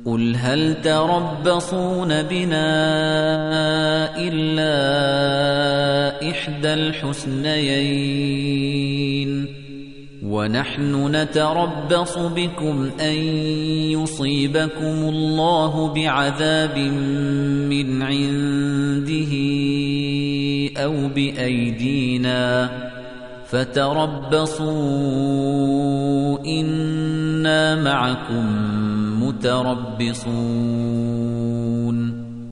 قُلْ هَلْ تَرَبَّصُونَ بِنَا إِلَّا إِحْدَى الْحُسْنَيَيْنِ وَنَحْنُ نَتَرَبَّصُ بِكُمْ أَن يُصِيبَكُمُ اللَّهُ بِعَذَابٍ مِّنْ عِندِهِ أَوْ بِأَيْدِينَا فَتَرَبَّصُوا إِنَّا مَعَكُمْ مُتَرَبِّصُونَ